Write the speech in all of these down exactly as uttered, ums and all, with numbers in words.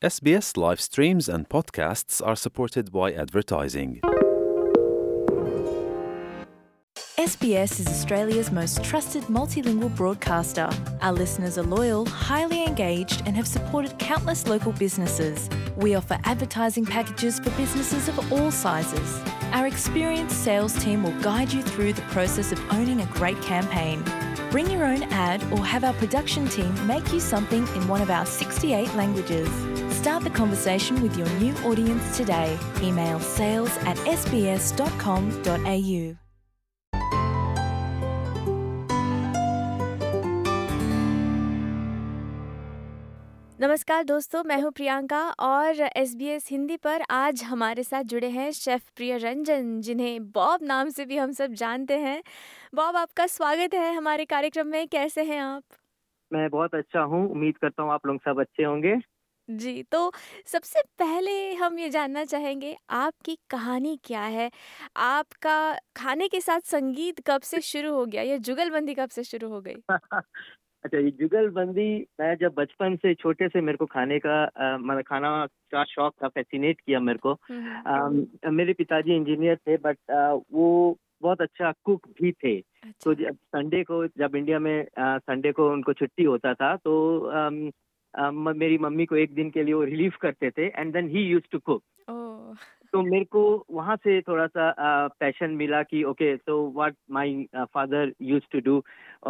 S B S live streams and podcasts are supported by advertising. S B S is Australia's most trusted multilingual broadcaster. Our listeners are loyal, highly engaged, and have supported countless local businesses. We offer advertising packages for businesses of all sizes. Our experienced sales team will guide you through the process of owning a great campaign. Bring your own ad or have our production team make you something in one of our sixty-eight languages. Start the conversation with your new audience today. Email sales at s b s dot com dot a u. नमस्कार दोस्तों, मैं हूं प्रियंका और S B S Hindi पर आज हमारे साथ जुड़े हैं शेफ़ प्रियरंजन, जिन्हें बॉब नाम से भी हम सब जानते हैं। बॉब, आपका स्वागत है हमारे कार्यक्रम में। कैसे हैं आप? मैं बहुत अच्छा हूँ। उम्मीद करता हूँ आप लोग सब अच्छे होंगे। जी, तो सबसे पहले हम ये जानना चाहेंगे, आपकी कहानी क्या है? आपका खाने के साथ संगीत कब से शुरू हो गया? ये जुगलबंदी कब से शुरू हो गई? अच्छा, ये जुगलबंदी मैं जब बचपन से छोटे से मेरे को खाने का अ, मतलब खाना का शौक था, फैसिनेट किया मेरे को। हुँ, हुँ। अम, मेरे पिताजी इंजीनियर थे, बट वो बहुत अच्छा कुक भी थे। तो अच्छा। जब संडे को जब इंडिया में अ, संडे को उनको छुट्टी होता था, तो अम, अम, मेरी मम्मी को एक दिन के लिए वो रिलीव करते थे, and then he used to cook. Oh! तो मेरे को वहाँ से थोड़ा सा पैशन मिला कि okay, so what my father used to do.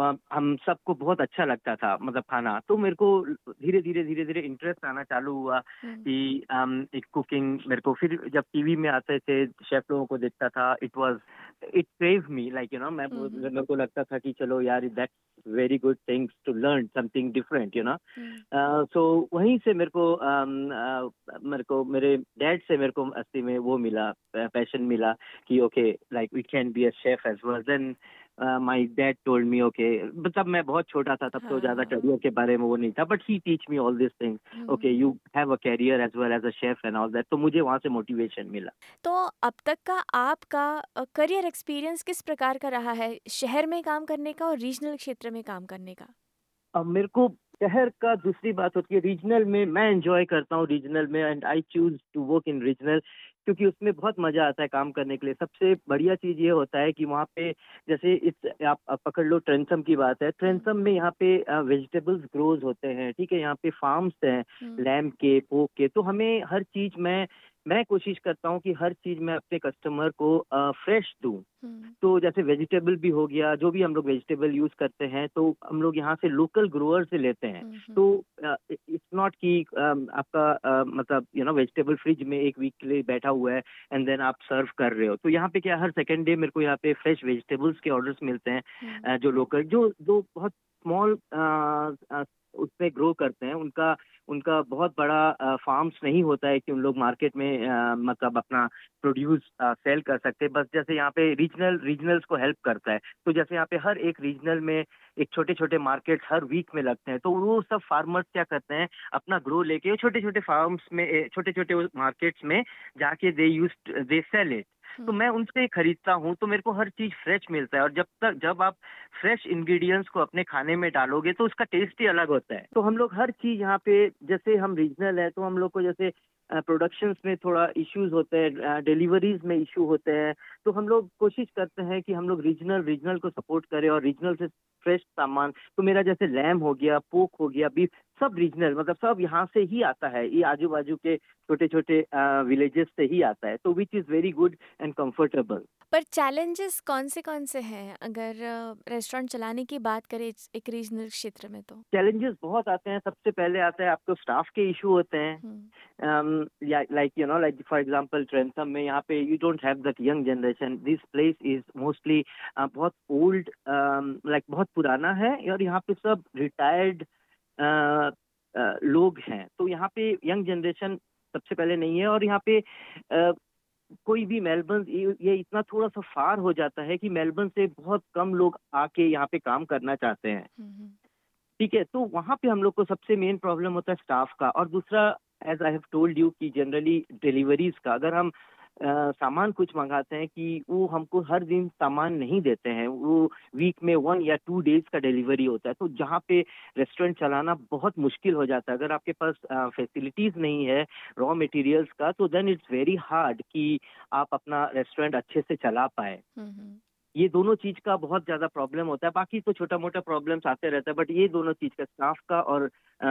हम सबको बहुत अच्छा लगता था, मतलब खाना। तो मेरे को धीरे धीरे धीरे धीरे इंटरेस्ट आना चालू हुआ हुँ, कि um, एक कुकिंग मेरे को। फिर जब टीवी में आते थे, शेफ लोगों को देखता था, it was it save me, like you know. मैं हुँ, हुँ, मेरे को लगता था कि चलो यार, that's very good things to learn something different, you know. Hmm. So वहीं से मेरे को अम, अ, मेरे को मेरे डैड से मेरे को असली में वो मिला, पैशन मिला कि okay, like we can be a chef as well. Then my dad told me okay. तब मैं बहुत छोटा था, तब तो ज्यादा हाँ। करियर के बारे में वो नहीं था, but he teach me all this things. Okay, hmm. You have a career as well as a chef and all that. तो मुझे वहाँ से मोटिवेशन मिला। तो अब तक का आपका अ, करियर एक्सपीरियंस किस प्रकार का रहा है? शहर में काम करने का और रीजनल क्षेत्र में काम करने का? अब मेरे को शहर का दूसरी बात होती है, रीजनल में मैं एंजॉय करता हूँ रीजनल में, and I choose to work in regional, क्योंकि उसमें बहुत मजा आता है काम करने के लिए। सबसे बढ़िया चीज ये होता है कि वहाँ पे जैसे इस आप, आप पकड़ लो, ट्रेंसम की बात है। हुँ, ट्रेंसम में यहाँ पे वेजिटेबल्स ग्रोज होते हैं, ठीक है। यहाँ पे फार्म्स हैं, हुँ, लैम्ब के, पोक के। तो हमें हर चीज मैं मैं कोशिश करता हूँ कि हर चीज मैं अपने कस्टमर को फ्रेश दूं। हुँ, तो जैसे वेजिटेबल भी हो गया, जो भी हम लोग वेजिटेबल यूज करते हैं, तो हम लोग यहाँ से लोकल ग्रोअर से लेते हैं। हुँ, हुँ, तो इट्स नॉट कि अम, आपका अ, मतलब यू नो वेजिटेबल फ्रिज में एक वीक के लिए बैठा हुआ है एंड देन आप सर्व कर रहे हो। तो यहाँ पे क्या, हर सेकेंड डे मेरे को यहाँ पे फ्रेश वेजिटेबल्स के ऑर्डर्स मिलते हैं। हुँ, अ, जो लोकल जो जो बहुत स्मॉल उसमें ग्रो करते हैं, उनका उनका बहुत बड़ा फार्म्स नहीं होता है कि उन लोग मार्केट में अ, मतलब अपना प्रोड्यूस सेल कर सकते। बस जैसे यहाँ पे रीजनल रीजनल्स को हेल्प करता है। तो जैसे यहाँ पे हर एक रीजनल में एक छोटे छोटे मार्केट हर वीक में लगते हैं। तो वो सब फार्मर्स क्या करते हैं, अपना ग्रो लेके छोटे छोटे फार्म्स में, छोटे छोटे मार्केट्स में जाके they use they sell it. तो हुँ, मैं उनसे खरीदता हूँ, तो मेरे को हर चीज फ्रेश मिलता है। और जब तक जब आप फ्रेश इंग्रेडिएंट्स को अपने खाने में डालोगे, तो उसका टेस्ट ही अलग होता है। तो हम लोग हर चीज यहाँ पे, जैसे हम रीजनल है, तो हम लोग को जैसे प्रोडक्शंस में थोड़ा इश्यूज होते हैं, डिलीवरीज में इशू होते हैं। तो हम लोग कोशिश करते हैं कि हम लोग रीजनल रीजनल को सपोर्ट करें, और रीजनल से फ्रेश सामान। तो मेरा जैसे लैम हो गया, पोक हो गया, बीफ, सब रीजनल, मतलब सब यहाँ से ही आता है। ये आजू बाजू के छोटे छोटे विलेजेस से ही आता है, तो which is very good and comfortable. पर चैलेंजेस कौन से कौन से हैं अगर रेस्टोरेंट चलाने की बात करें इस- एक रीजनल क्षेत्र में तो? चैलेंजेस बहुत आते हैं। सबसे पहले आता है आपको स्टाफ के इशू होते हैं। हुँ, um, yeah, like you know, like for example, Trentham में यहाँ पे you don't have that young generation. This place is mostly uh, बहुत old, um, like बहुत पुराना है, और यहाँ पे सब retired uh, uh, लोग हैं। तो यहाँ पे यंग जनरेशन सबसे पहले नहीं है। और यहाँ पे uh, कोई भी मेलबर्न, ये ये इतना थोड़ा सा फार हो जाता है कि मेलबर्न से बहुत कम लोग आके यहाँ पे काम करना चाहते हैं, हुँ, हुँ, ठीक है। तो वहाँ पे हम लोग को सबसे मेन प्रॉब्लम होता है स्टाफ का। और दूसरा, as I have told you, कि जनरली डिलीवरीज का, अगर हम अ, सामान कुछ मंगाते हैं कि वो हमको हर दिन सामान नहीं देते हैं, वो वीक में वन या टू डेज का डिलीवरी होता है। तो जहाँ पे रेस्टोरेंट चलाना बहुत मुश्किल हो जाता है। अगर आपके पास फैसिलिटीज नहीं है रॉ मटेरियल्स का, तो देन इट्स वेरी हार्ड कि आप अपना रेस्टोरेंट अच्छे से चला पाए। हम्म हम्म, ये दोनों चीज का बहुत ज्यादा प्रॉब्लम होता है। बाकी तो छोटा मोटा प्रॉब्लम्स आते रहता है, बट ये दोनों चीज का, स्टाफ का और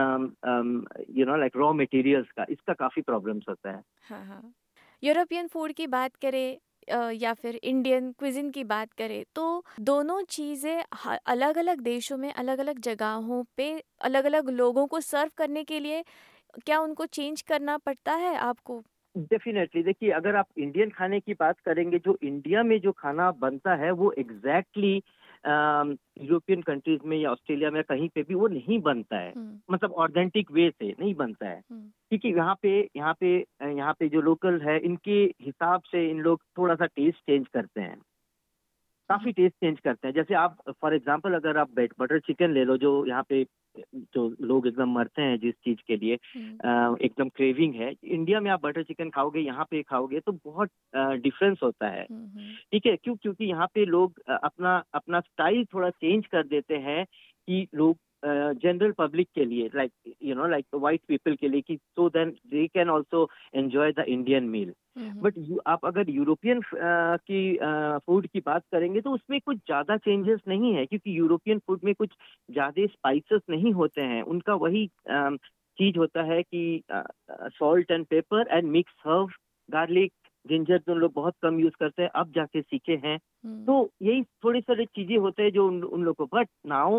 you know like raw materials का, इसका काफी प्रॉब्लम्स होता है। हाँ हाँ। यूरोपियन फूड की बात करें अ, या फिर इंडियन क्विजिन की बात करें तो दोनों चीज़ें अलग अलग देशों में अलग अलग जगहों पे अलग अलग लोगों को सर्व करने के लिए क्या उनको चेंज करना पड़ता है आपको? डेफिनेटली, देखिए अगर आप इंडियन खाने की बात करेंगे, जो इंडिया में जो खाना बनता है वो एग्जैक्टली यूरोपियन कंट्रीज में या ऑस्ट्रेलिया में कहीं पे भी वो नहीं बनता है। हम्म मतलब ऑथेंटिक वे से नहीं बनता है, हम्म क्योंकि यहाँ पे यहाँ पे यहाँ पे जो लोकल है, इनके हिसाब से इन लोग थोड़ा सा टेस्ट चेंज करते हैं, काफी टेस्ट चेंज करते हैं। जैसे आप फॉर एग्जांपल अगर आप बटर चिकन ले लो, जो यहाँ पे जो लोग एकदम मरते हैं जिस चीज के लिए, हम्म अ, एकदम क्रेविंग है, इंडिया में आप बटर चिकन खाओगे, यहाँ पे खाओगे तो बहुत डिफरेंस होता है। हम्म हम्म ठीक है, क्यों? क्योंकि यहाँ पे लोग अ, अपना अपना स्टाइल थोड़ा चेंज कर देते हैं कि लोग जनरल पब्लिक के लिए, like you know like white people के लिए, कि so then they can also enjoy the Indian meal. Hmm but आप अगर यूरोपियन की फूड की बात करेंगे तो उसमें कुछ ज्यादा चेंजेस नहीं है, क्योंकि यूरोपियन फूड में कुछ ज्यादा स्पाइसेस नहीं होते हैं। उनका वही अ, चीज होता है कि salt and pepper and mix herb, garlic, ginger तो लोग बहुत कम यूज करते हैं, अब जाके सीखे हैं। हम्म तो यही थोड़ी सारी चीजें होते हैं जो उन, उन लोग को। बट नाउ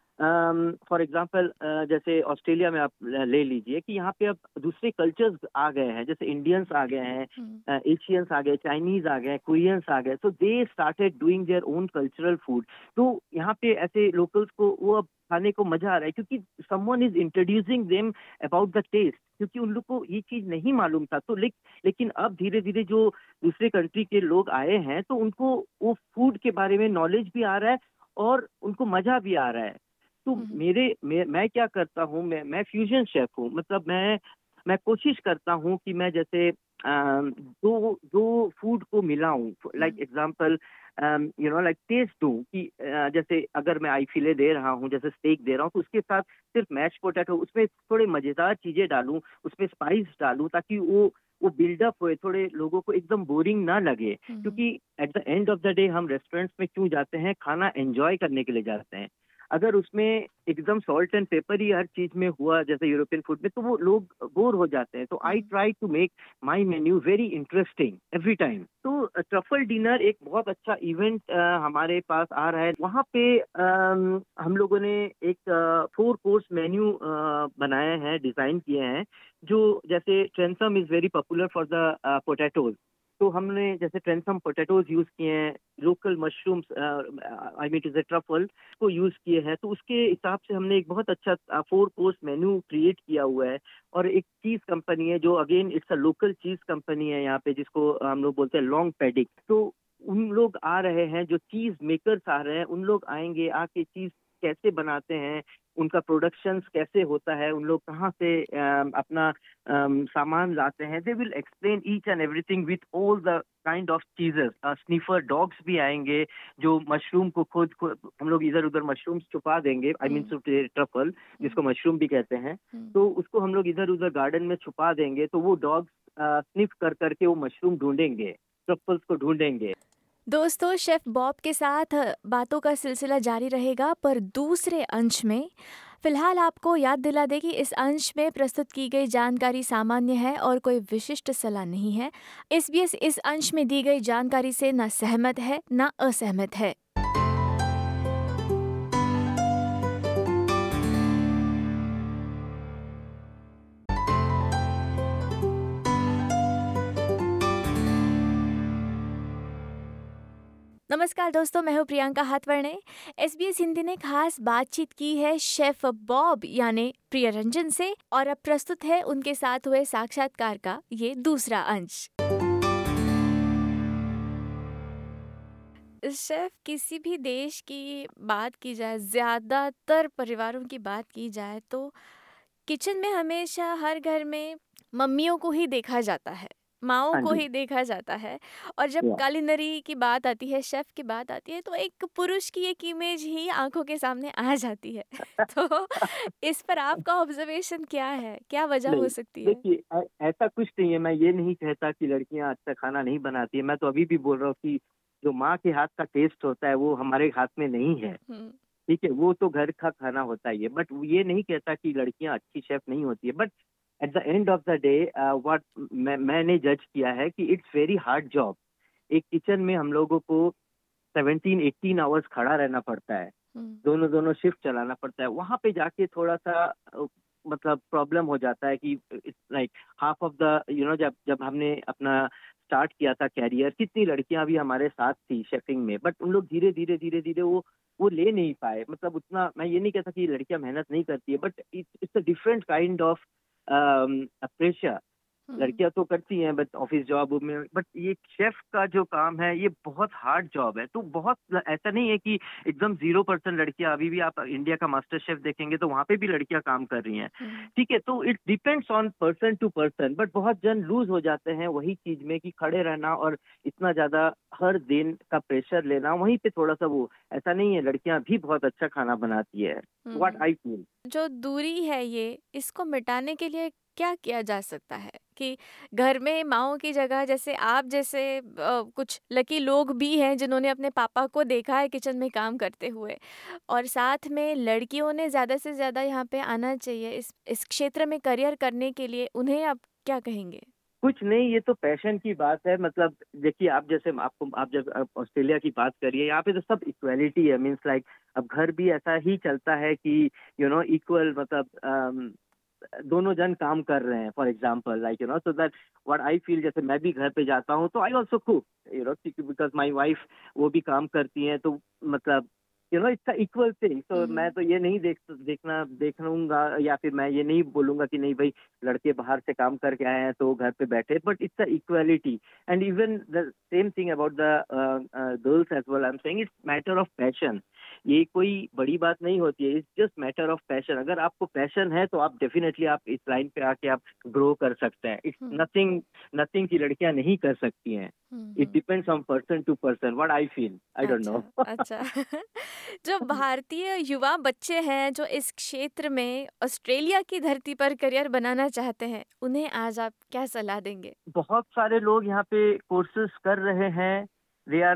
फॉर एग्जाम्पल जैसे ऑस्ट्रेलिया में आप ले लीजिए कि यहाँ पे अब दूसरे कल्चर्स आ गए हैं, जैसे इंडियंस आ गए हैं, हम्म एशियंस आ गए, चाइनीज आ गए, कोरियंस आ गए। So they started doing their own cultural food. तो यहाँ पे ऐसे लोकल्स को वो अब खाने को मजा आ रहा है, क्योंकि someone is introducing them about the taste, क्योंकि उन लोग को ये चीज नहीं मालूम था। तो लेक, लेकिन अब धीरे धीरे जो दूसरे कंट्री के लोग आए हैं, तो उनको वो फूड के बारे में नॉलेज भी आ रहा है और उनको मजा भी आ रहा है। तो हम्म मेरे मैं, मैं क्या करता हूँ, मैं मैं फ्यूजन शेफ हूँ। मतलब मैं मैं कोशिश करता हूँ कि मैं जैसे अम, दो दो फूड को मिलाऊं, like hmm example you know like taste दूं कि अ, जैसे अगर मैं आई फिले दे रहा हूँ, जैसे स्टेक दे रहा हूँ, तो उसके साथ सिर्फ मैश पोटैटो, उसमें थोड़े मजेदार चीजें डालूं, उसमें स्पाइस डालूं, ताकि वो वो बिल्डअप होए, थोड़े लोगों को एकदम बोरिंग ना लगे। हम्म क्योंकि at the end of the day हम रेस्टोरेंट्स में क्यों जाते हैं? खाना एंजॉय करने के लिए जाते हैं। अगर उसमें एकदम सॉल्ट एंड पेपर ही हर चीज में हुआ, जैसे यूरोपियन फूड में, तो वो लोग बोर हो जाते हैं। तो I hmm try to make my menu very interesting every time. तो ट्रफल डिनर एक बहुत अच्छा इवेंट हमारे पास आ रहा है। वहाँ पे अम, हम लोगों ने एक फोर कोर्स मेन्यू बनाए हैं, डिजाइन किए हैं। जो जैसे ट्रेंसम is very popular for the potatoes, तो हमने जैसे ट्रेंसम पोटैटोज यूज किए हैं, local mushrooms, I mean to say truffle को यूज किए हैं। तो उसके हिसाब से हमने एक बहुत अच्छा फोर कोर्स मेन्यू क्रिएट किया हुआ है। और एक चीज कंपनी है जो again it's a local cheese company है यहाँ पे, जिसको हम लोग बोलते हैं लॉन्ग पैडिक। तो उन लोग आ रहे हैं, जो चीज मेकर्स आ रहे हैं, उन लोग आएंगे, आके चीज कैसे बनाते हैं, उनका प्रोडक्शन कैसे होता है, उन लोग कहाँ से अम, अपना अम, सामान लाते हैं, they will explain each and everything with all the kind of चीजेस। स्नीफर डॉग्स भी आएंगे, जो मशरूम को खुद खुद हम लोग इधर उधर मशरूम्स छुपा देंगे, आई मीन ट्रफल, जिसको मशरूम भी कहते हैं। हम्म तो उसको हम लोग इधर उधर गार्डन में छुपा देंगे, तो वो डॉग्स स्निफ कर करके वो मशरूम ढूंढेंगे, ट्रफल्स को ढूंढेंगे। दोस्तों, शेफ बॉब के साथ बातों का सिलसिला जारी रहेगा, पर दूसरे अंश में फिलहाल आपको याद दिला दें कि इस अंश में प्रस्तुत की गई जानकारी सामान्य है और कोई विशिष्ट सलाह नहीं है। एसबीएस इस अंश में दी गई जानकारी से न सहमत है न असहमत है। नमस्कार दोस्तों, मैं हूँ प्रियंका हाथवर्णे। एसबीएस हिंदी ने खास बातचीत की है शेफ बॉब यानी प्रियरंजन से, और अब प्रस्तुत है उनके साथ हुए साक्षात्कार का ये दूसरा अंश। शेफ, किसी भी देश की बात की जाए, ज्यादातर परिवारों की बात की जाए, तो किचन में हमेशा हर घर में मम्मियों को ही देखा जाता है। माँओं हाँ को जी। ही देखा जाता है और जब या कुलिनरी की बात आती है, शेफ़ की बात आती है, तो एक पुरुष की एक इमेज ही आँखों के सामने आ जाती है। तो इस पर आपका ऑब्ज़र्वेशन क्या है? क्या वजह हो नहीं, सकती है? देखिए ऐ ऐसा कुछ नहीं है, मैं ये नहीं कहता कि लड़कियाँ अच्छा खाना नहीं बनाती हैं, मैं तो अभी भी बोल रहा हूँ कि जो माँ के हाथ का टेस्ट होता है, वो हमारे हाथ में नहीं है, हुँ, ठीक है? वो तो घर का खाना होता ही है, बट ये नहीं कहता कि लड़कियाँ अच्छी शेफ़ नहीं होती है, but at the end of the day uh, what मैं मैंने जज किया है कि इट्स वेरी हार्ड जॉब। एक किचन में हम लोगों को सत्रह अठारह आवर्स खड़ा रहना पड़ता है। हुँ, दोनों दोनों शिफ्ट चलाना पड़ता है। वहाँ पे जाके थोड़ा-सा अ, मतलब प्रॉब्लम हो जाता है कि it's like half of the you know जब जब हमने अपना स्टार्ट किया था करियर, कितनी लड़कियाँ भी हमारे साथ थी शेफिंग में, बट उन लोग धीरे-धीरे, धीरे-धीरे वो वो ले नहीं पाए। मतलब उतना मैं ये नहीं कहता कि लड़कियाँ मेहनत नहीं करती है, but it's it's a different kind of um, uh, pressure. हुँ, लड़कियां तो करती हैं बट ऑफिस जॉब में, बट ये शेफ का जो काम है ये बहुत हार्ड जॉब है। तो बहुत ऐसा नहीं है कि एकदम जीरो परसेंट लड़कियां, अभी भी आप इंडिया का मास्टर शेफ देखेंगे तो वहां पे भी लड़कियां काम कर रही हैं। हुँ, ठीक है, तो it depends on person to person, but बहुत जन लूज हो जाते हैं वही चीज में कि खड़े रहना और इतना ज्यादा हर दिन का प्रेशर लेना, वहीं पे थोड़ा सा वो ऐसा नहीं है, लड़कियां भी बहुत अच्छा खाना बनाती है, व्हाट हुँ। I feel. जो दूरी है ये, इसको मिटाने के लिए क्या किया जा सकता है? कि घर में माँओं की जगह जैसे आप जैसे अ, कुछ लकी लोग भी हैं जिन्होंने अपने पापा को देखा है किचन में काम करते हुए और साथ में लड़कियों ने ज़्यादा से ज़्यादा यहाँ पे आना चाहिए इस इस क्षेत्र में करियर करने के लिए, उन्हें आप क्या कहेंगे? कुछ नहीं, ये तो पैशन की बात है। मतलब देखिए, आप जैसे आपको आप जब आप ऑस्ट्रेलिया की बात करिए, यहाँ पे तो सब इक्वालिटी है, मीन्स लाइक अब घर भी ऐसा ही चलता है कि यू नो इक्वल, मतलब अम, दोनों जन काम कर रहे हैं, for example like you know, so that what I feel, जैसे मैं भी घर पे जाता हूँ तो I also cook, you know, because my wife वो भी काम करती हैं, तो मतलब you know it's equal thing. तो हुँ, मैं हुँ। तो ये नहीं देख देखना देखूंगा, या फिर मैं ये नहीं बोलूंगा कि नहीं भाई लड़के बाहर से काम करके आए हैं तो घर पे बैठे, but it's a equality. And even the same thing about the girls as well, I am saying it's matter of passion. ये कोई बड़ी बात नहीं होती है, it's just matter of passion. अगर आपको पैशन है तो आप डेफिनेटली आप इस लाइन पे आके आप ग्रो कर सकते हैं। इट्स हुँ, नथिंग नथिंग की लड़कियां नहीं कर सकती हैं। Hmm, it hmm. Depends on person to person, what I feel, I don't अच्छा, नो। अच्छा। जो भारतीय युवा बच्चे हैं जो इस क्षेत्र में ऑस्ट्रेलिया की धरती पर करियर बनाना चाहते हैं, उन्हें आज आप क्या सलाह देंगे? बहुत सारे लोग यहाँ पे कोर्सेज कर रहे हैं, they are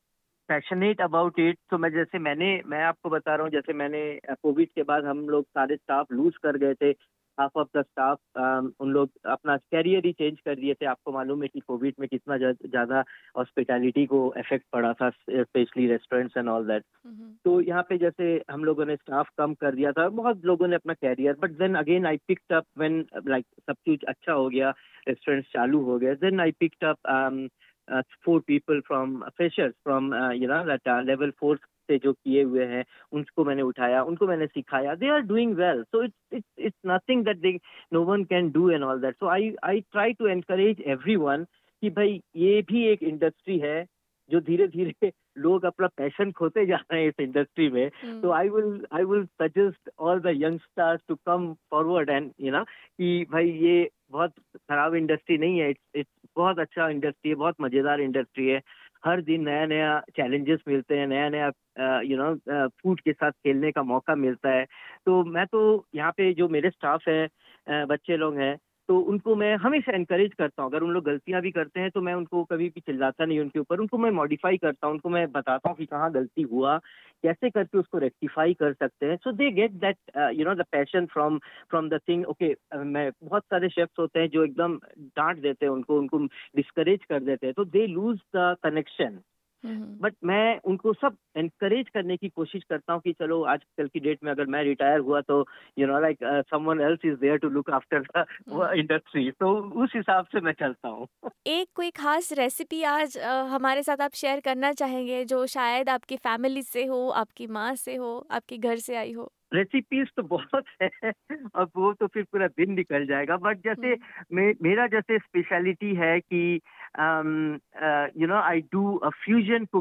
passionate about it. तो मैं जैसे मैंने मैं आपको बता रहा हूँ, जैसे मैंने कोविड के बाद हम लोग सारे स्टाफ लूज कर गए थे, हाफ ऑफ द स्टाफ, उन लोग अपना कैरियर ही चेंज कर दिए थे। आपको मालूम है कि कोविड में कितना ज्या- ज्यादा हॉस्पिटैलिटी को इफेक्ट पड़ा था, specially restaurants and all that. Hmm, hmm. तो यहाँ पे जैसे हम लोगों ने स्टाफ कम कर दिया था, बहुत लोगों ने अपना career, but then again I picked up when like सब कुछ अच्छा हो गया, रेस्टोरेंट्स चालू हो गए, then I picked up four people from freshers from you know that level four से जो किए हुए हैं, उनको मैंने उठाया, उनको मैंने सिखाया, they are doing well. So it's it's it's nothing that they no one can do and all that. So I I try to encourage everyone कि भाई ये भी एक इंडस्ट्री है, जो धीरे धीरे लोग अपना पैशन खोते जा रहे हैं इस इंडस्ट्री में। तो hmm, I will I will suggest all the youngsters to come forward and you know कि भाई ये बहुत खराब इंडस्ट्री नहीं है, इट्स इट्स बहुत अच्छा इंडस्ट्री है, बहुत मजेदार इंडस्ट्री है। हर दिन नया नया चैलेंजेस मिलते हैं, नया नया यू नो फूड के साथ खेलने का मौका मिलता है। तो मैं तो यहाँ पे जो मेरे स्टाफ है, अ, बच्चे लोग हैं, तो उनको मैं हमेशा एनकरेज करता हूँ। अगर उन लोग गलतियाँ भी करते हैं तो मैं उनको कभी भी चिल्लाता नहीं उनके ऊपर, उनको मैं मॉडिफाई करता हूँ, उनको मैं बताता हूँ कि कहाँ गलती हुआ, कैसे करके उसको रेक्टिफाई कर सकते हैं। So they get that you know the passion from from the thing. Okay, मैं बहुत सारे शेफ्स होते हैं जो एकदम डांट देते हैं उनको, उनको डिस्करेज कर देते हैं, तो they lose the connection. Hmm, hmm. But मैं उनको सब एनकरेज करने की कोशिश करता हूँ कि चलो आजकल की डेट में अगर मैं रिटायर हुआ तो you know like someone else is there to look after the hmm. Industry, तो उस हिसाब से मैं चलता हूँ। एक कोई ख़ास रेसिपी आज अ, हमारे साथ आप शेयर करना चाहेंगे जो शायद आपकी फैमिली से हो, आपकी माँ से हो, आपके घर से आई हो? रेसिपीज तो बहुत है, अब वो तो फिर पूरा दिन निकल जाएगा, बट हुँ, जैसे मे, मेरा जैसे स्पेशलिटी है कि you know I do a fusion cooking.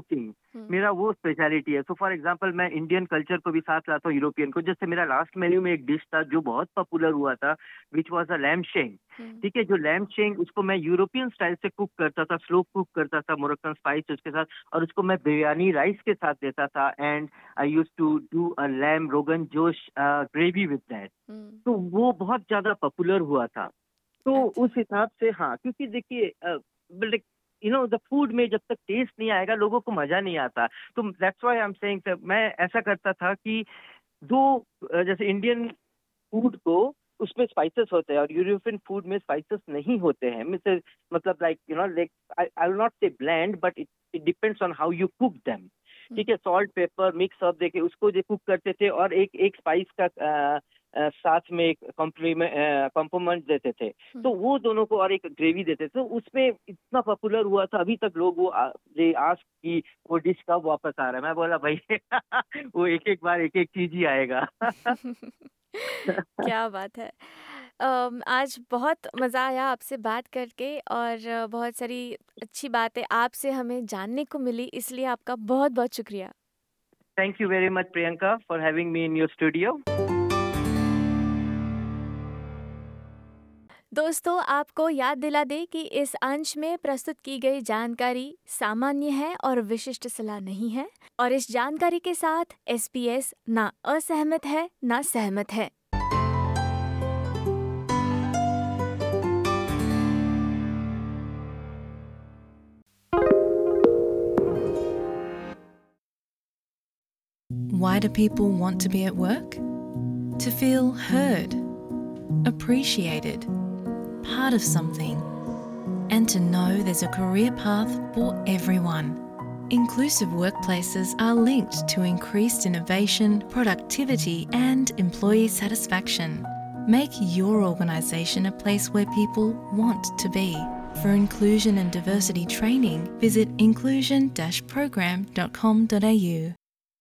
मेरा वो स्पेशलिटी है। सो फॉर एग्जांपल मैं इंडियन कल्चर को भी साथ लाता हूँ, यूरोपियन को। जैसे मेरा लास्ट मेन्यू में एक डिश था जो बहुत पॉपुलर हुआ था, विच वाज अ लैम्ब शेंग। ठीक है, जो लैम्ब शेंग उसको मैं यूरोपियन स्टाइल से कुक करता था, स्लो कुक करता था, मोरक्कन स्पाइस उसके साथ, और उसको मैं बिरयानी राइस के साथ देता था। And I used to do a lamb rogan josh gravy with that. तो वो बहुत ज्यादा पॉपुलर हुआ था। तो अच्छा। उस हिसाब से हाँ, क्योंकि देखिए यू नो द फूड में जब तक टेस्ट नहीं आएगा लोगों को मजा नहीं आता। तो that's why I am saying, मैं ऐसा करता था कि दो अ, जैसे इंडियन फूड को उसमें स्पाइसेस होते हैं और यूरोपियन फूड में स्पाइसेस नहीं होते हैं। मिस- मतलब like you know like I will not say blend, but it it depends on how you cook them. ठीक है, सॉल्ट पेपर मिक्स अप देके उसको जो कुक करते थे, और एक एक स्पाइस का अ, अ, साथ में एक कॉम्प्लीमेंट कॉम्प्लीमेंट देते थे। तो वो दोनों को, और एक ग्रेवी देते थे। तो उसमें इतना पॉपुलर हुआ था, अभी तक लोग वो आज की वो डिश कब वापस आ रहा है। मैं बोला भाई वो एक एक बार एक एक चीज ही आएगा। क्या बात है। अम, आज बहुत मज़ा आया आपसे बात करके, और अ, बहुत सारी अच्छी बातें आपसे हमें जानने को मिली, इसलिए आपका बहुत बहुत शुक्रिया। Thank you very much, Priyanka, for having me in your studio. दोस्तों, आपको याद दिला दें कि इस अंश में प्रस्तुत की गई जानकारी सामान्य है और विशिष्ट सलाह नहीं है, और इस जानकारी के साथ एसपीएस ना असहमत है ना सहमत है। Why do people want to be at work? To feel heard, appreciated, part of something, and to know there's a career path for everyone. Inclusive workplaces are linked to increased innovation, productivity, and employee satisfaction. Make your organisation a place where people want to be. For inclusion and diversity training, visit inclusion dash program dot com dot a u.